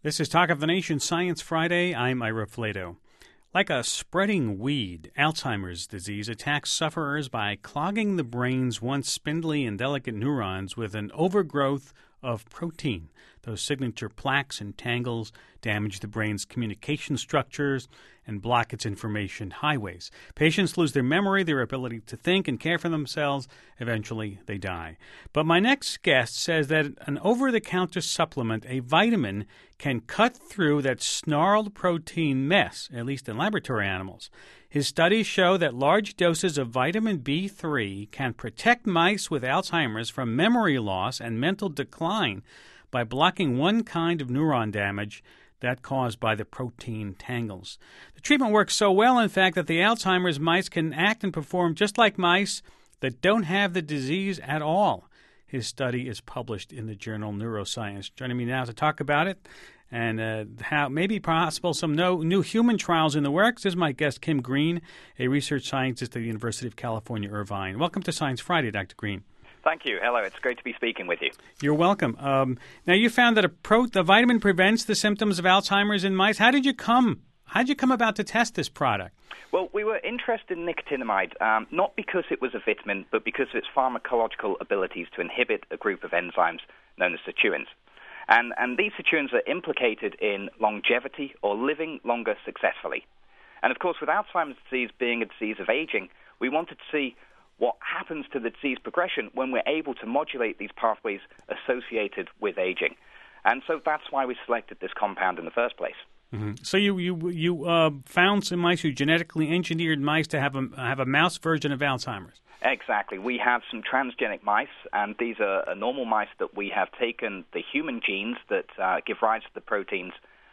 This is Talk of the Nation Science Friday. I'm Ira Flato. Like a spreading weed, Alzheimer's disease attacks sufferers by clogging the brain's once spindly and delicate neurons with an overgrowth of protein. Those signature plaques and tangles damage the brain's communication structures and block its information highways. Patients lose their memory, their ability to think and care for themselves. Eventually, they die. But my next guest says that an over-the-counter supplement, a vitamin, can cut through that snarled protein mess, at least in laboratory animals. His studies show that large doses of vitamin B3 can protect mice with Alzheimer's from memory loss and mental decline by blocking one kind of neuron damage that caused by the protein tangles. The treatment works so well, in fact, that the Alzheimer's mice can act and perform just like mice that don't have the disease at all. His study is published in the journal Neuroscience. Joining me now to talk about it and how maybe possible some new human trials in the works is my guest, Kim Green, a research scientist at the University of California, Irvine. Welcome to Science Friday, Dr. Green. Thank you. Hello. It's great to be speaking with you. You're welcome. Now, you found that the vitamin prevents the symptoms of Alzheimer's in mice. How did you come about to test this product? Well, we were interested in nicotinamide, not because it was a vitamin, but because of its pharmacological abilities to inhibit a group of enzymes known as sirtuins. And these sirtuins are implicated in longevity or living longer successfully. And, of course, with Alzheimer's disease being a disease of aging, we wanted to see what happens to the disease progression when we're able to modulate these pathways associated with aging. And so that's why we selected this compound in the first place. Mm-hmm. So you found some mice, you genetically engineered mice to have a mouse version of Alzheimer's. Exactly. We have some transgenic mice, and these are normal mice that we have taken the human genes that give rise to the proteins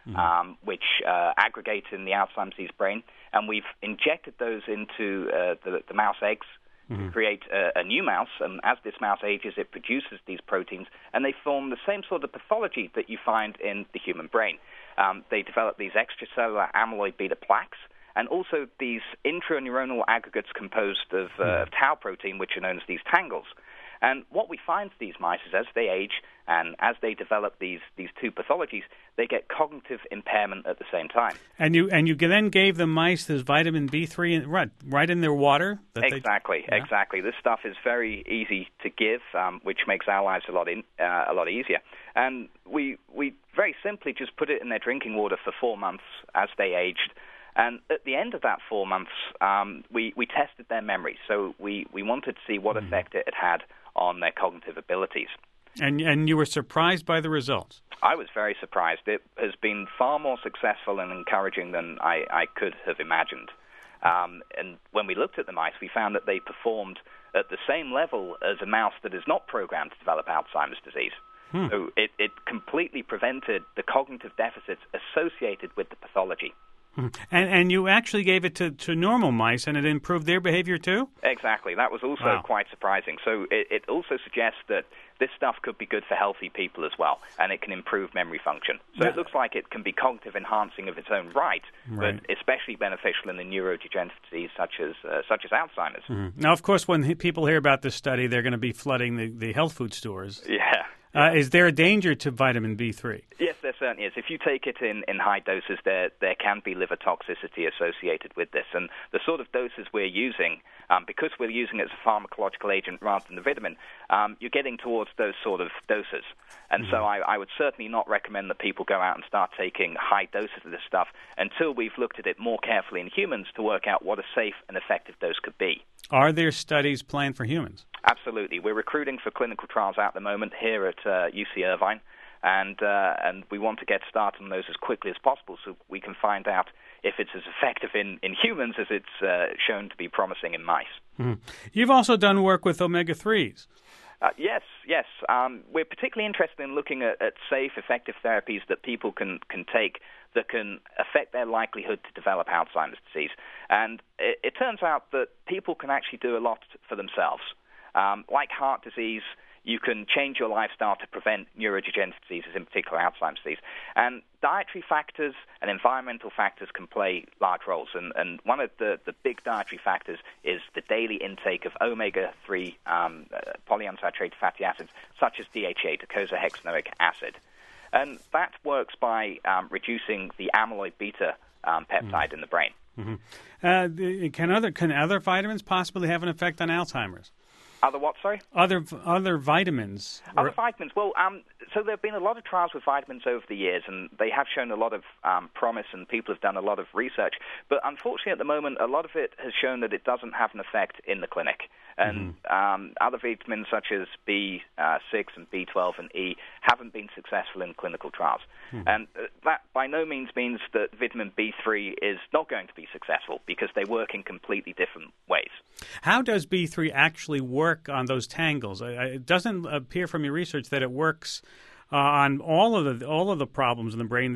which aggregate in the Alzheimer's disease brain, and we've injected those into the mouse eggs to create a new mouse, and as this mouse ages, it produces these proteins, and they form the same sort of pathology that you find in the human brain. They develop these extracellular amyloid beta plaques, and also these intraneuronal aggregates composed of tau protein, which are known as these tangles. And what we find for these mice is as they age and as they develop these two pathologies, they get cognitive impairment at the same time. And you then gave the mice this vitamin B3 right in their water? Exactly. This stuff is very easy to give, which makes our lives a lot easier. And we very simply just put it in their drinking water for 4 months as they aged. And at the end of that 4 months, we tested their memory. So we wanted to see what effect it had on their cognitive abilities. And you were surprised by the results? I was very surprised. It has been far more successful and encouraging than I could have imagined. And when we looked at the mice, we found that they performed at the same level as a mouse that is not programmed to develop Alzheimer's disease. So it completely prevented the cognitive deficits associated with the pathology. And you actually gave it to normal mice, and it improved their behavior too? Exactly. That was also quite surprising. So it also suggests that this stuff could be good for healthy people as well, and it can improve memory function. So it looks like it can be cognitive enhancing of its own right, but especially beneficial in the neurodegenerative disease such as Alzheimer's. Now, of course, when people hear about this study, they're going to be flooding the health food stores. Yeah. Is there a danger to vitamin B3? Yes, there certainly is. If you take it in high doses, there can be liver toxicity associated with this. And the sort of doses we're using, because we're using it as a pharmacological agent rather than a vitamin, you're getting towards those sort of doses. And so I would certainly not recommend that people go out and start taking high doses of this stuff until we've looked at it more carefully in humans to work out what a safe and effective dose could be. Are there studies planned for humans? Absolutely. We're recruiting for clinical trials at the moment here at UC Irvine, and we want to get started on those as quickly as possible so we can find out if it's as effective in humans as it's shown to be promising in mice. You've also done work with omega-3s. Yes. We're particularly interested in looking at safe, effective therapies that people can take that can affect their likelihood to develop Alzheimer's disease. And it turns out that people can actually do a lot for themselves. Like heart disease, you can change your lifestyle to prevent neurodegenerative diseases, in particular Alzheimer's disease. And dietary factors and environmental factors can play large roles. And one of the big dietary factors is the daily intake of omega-3 polyunsaturated fatty acids, such as DHA, docosahexaenoic acid. And that works by reducing the amyloid beta peptide in the brain. Mm-hmm. Can other vitamins possibly have an effect on Alzheimer's? Other what, sorry? Other vitamins. Other vitamins. Well, so there have been a lot of trials with vitamins over the years, and they have shown a lot of promise, and people have done a lot of research. But unfortunately, at the moment, a lot of it has shown that it doesn't have an effect in the clinic. And other vitamins such as B6 and B12 and E haven't been successful in clinical trials. And that by no means means that vitamin B3 is not going to be successful, because they work in completely different ways. How does B3 actually work on those tangles? It doesn't appear from your research that it works on all of the problems in the brain,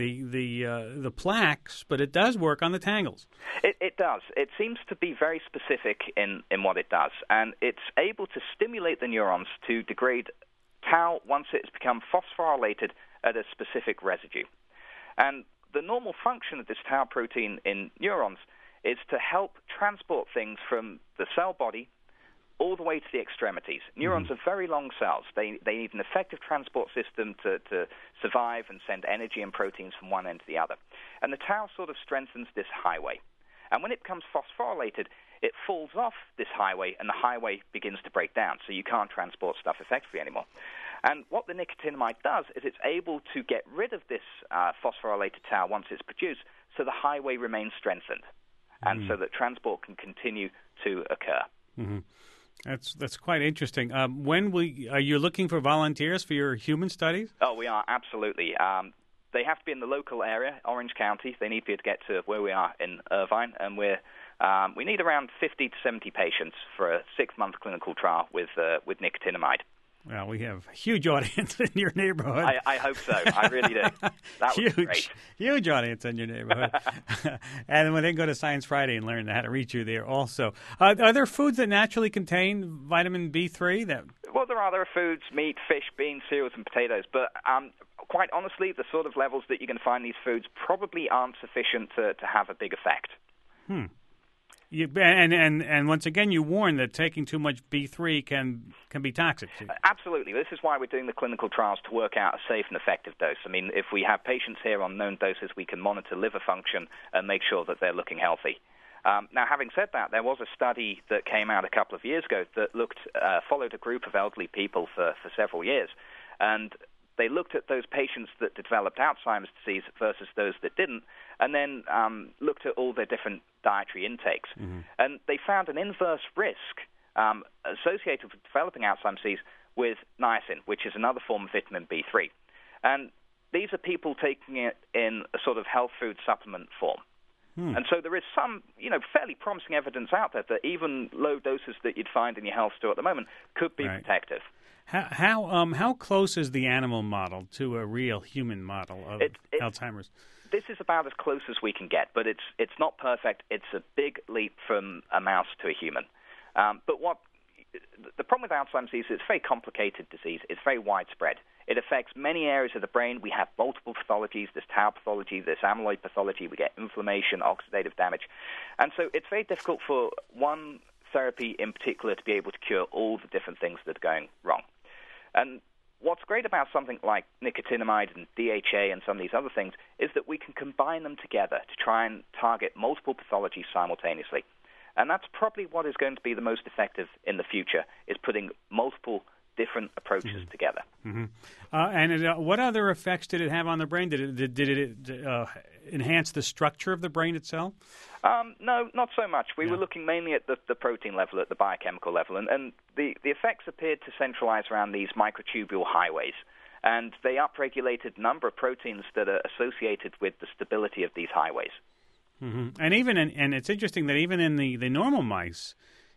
the plaques, but it does work on the tangles. It does. It seems to be very specific in what it does, and it's able to stimulate the neurons to degrade tau once it's become phosphorylated at a specific residue. And the normal function of this tau protein in neurons is to help transport things from the cell body all the way to the extremities. Neurons are very long cells. They need an effective transport system to survive and send energy and proteins from one end to the other. And the tau sort of strengthens this highway. And when it becomes phosphorylated, it falls off this highway, and the highway begins to break down, so you can't transport stuff effectively anymore. And what the nicotinamide does is it's able to get rid of this phosphorylated tau once it's produced, so the highway remains strengthened, and so that transport can continue to occur. Mm-hmm. That's quite interesting. Are you looking for volunteers for your human studies? Oh, we are, absolutely. They have to be in the local area, Orange County. They need to be able to get to where we are in Irvine, and we need around 50 to 70 patients for a 6-month clinical trial with nicotinamide. Well, we have a huge audience in your neighborhood. I hope so. I really do. That would be great. Huge audience in your neighborhood. And when they go to Science Friday and learn how to reach you there also. Are there foods that naturally contain vitamin B3? Well, there are. There are foods, meat, fish, beans, cereals, and potatoes. But quite honestly, the sort of levels that you can find these foods probably aren't sufficient to have a big effect. And once again, you warn that taking too much B3 can be toxic. Absolutely. This is why we're doing the clinical trials, to work out a safe and effective dose. I mean, if we have patients here on known doses, we can monitor liver function and make sure that they're looking healthy. Now, having said that, there was a study that came out a couple of years ago that followed a group of elderly people for several years, and they looked at those patients that developed Alzheimer's disease versus those that didn't, and then looked at all their different dietary intakes. And they found an inverse risk associated with developing Alzheimer's disease with niacin, which is another form of vitamin B3. And these are people taking it in a sort of health food supplement form. And so there is some, fairly promising evidence out there that even low doses that you'd find in your health store at the moment could be protective. How close is the animal model to a real human model of Alzheimer's? This is about as close as we can get, but it's not perfect. It's a big leap from a mouse to a human. But the problem with Alzheimer's disease is it's a very complicated disease. It's very widespread. It affects many areas of the brain. We have multiple pathologies. There's tau pathology, there's amyloid pathology. We get inflammation, oxidative damage. And so it's very difficult for one therapy in particular to be able to cure all the different things that are going wrong. And what's great about something like nicotinamide and DHA and some of these other things is that we can combine them together to try and target multiple pathologies simultaneously. And that's probably what is going to be the most effective in the future, is putting multiple different approaches together. And what other effects did it have on the brain? Did it enhance the structure of the brain itself? No, not so much. We were looking mainly at the protein level, at the biochemical level, and the effects appeared to centralize around these microtubule highways. And they upregulated a number of proteins that are associated with the stability of these highways. And it's interesting that even in the normal mice,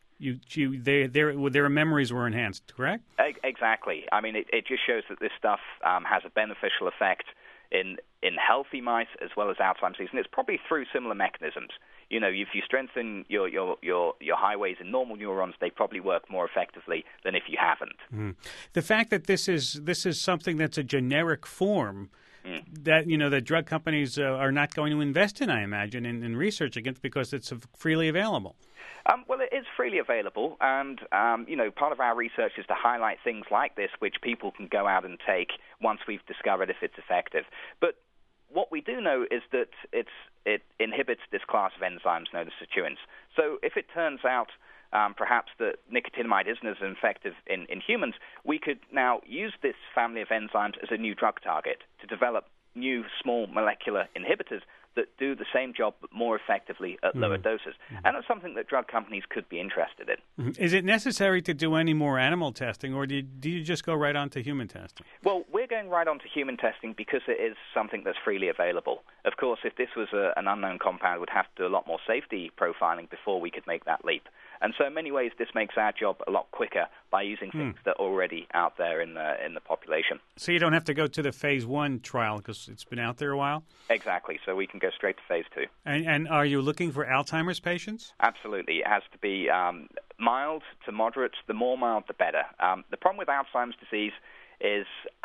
their memories were enhanced, correct? Exactly. I mean, it just shows that this stuff has a beneficial effect in healthy mice as well as Alzheimer's disease, and it's probably through similar mechanisms. If you strengthen your highways in normal neurons, they probably work more effectively than if you haven't. The fact that this is something that's a generic form that that drug companies are not going to invest in, I imagine, in research against, because it's freely available. Well, it it's freely available, and part of our research is to highlight things like this, which people can go out and take once we've discovered if it's effective. But what we do know is that it inhibits this class of enzymes known as sirtuins. So if it turns out perhaps that nicotinamide isn't as effective in humans, we could now use this family of enzymes as a new drug target to develop new small molecular inhibitors that do the same job but more effectively at lower doses. And that's something that drug companies could be interested in. Is it necessary to do any more animal testing, or do you just go right on to human testing? Well, we're going right on to human testing because it is something that's freely available. Of course, if this was an unknown compound, we'd have to do a lot more safety profiling before we could make that leap. And so in many ways, this makes our job a lot quicker by using things that are already out there in the population. So you don't have to go to the phase 1 trial because it's been out there a while? Exactly. So we can go straight to phase 2. And are you looking for Alzheimer's patients? Absolutely. It has to be mild to moderate. The more mild, the better. The problem with Alzheimer's disease is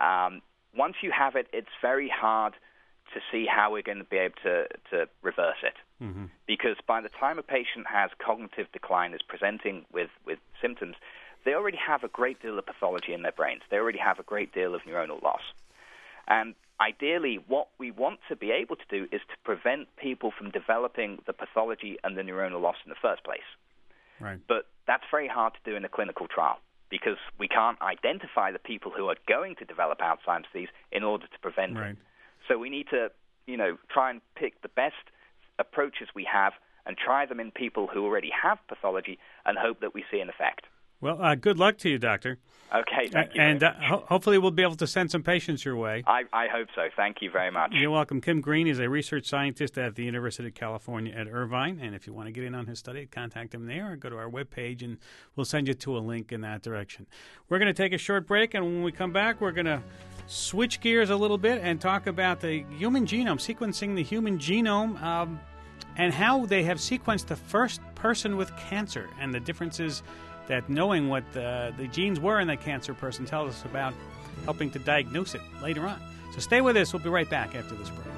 once you have it, it's very hard to see how we're going to be able to reverse it. Because by the time a patient has cognitive decline, is presenting with symptoms, they already have a great deal of pathology in their brains. They already have a great deal of neuronal loss. And ideally, what we want to be able to do is to prevent people from developing the pathology and the neuronal loss in the first place. Right. But that's very hard to do in a clinical trial because we can't identify the people who are going to develop Alzheimer's disease in order to prevent it. So we need to, try and pick the best approaches we have and try them in people who already have pathology and hope that we see an effect. Well, good luck to you, Doctor. Okay, thank you. And hopefully we'll be able to send some patients your way. I hope so. Thank you very much. You're welcome. Kim Green is a research scientist at the University of California at Irvine. And if you want to get in on his study, contact him there or go to our webpage, and we'll send you to a link in that direction. We're going to take a short break, and when we come back, we're going to switch gears a little bit and talk about the human genome, sequencing the human genome, and how they have sequenced the first person with cancer and the differences that knowing what the genes were in that cancer person tells us about helping to diagnose it later on. So stay with us. We'll be right back after this break.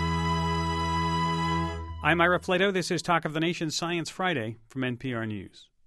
I'm Ira Flato. This is Talk of the Nation Science Friday from NPR News.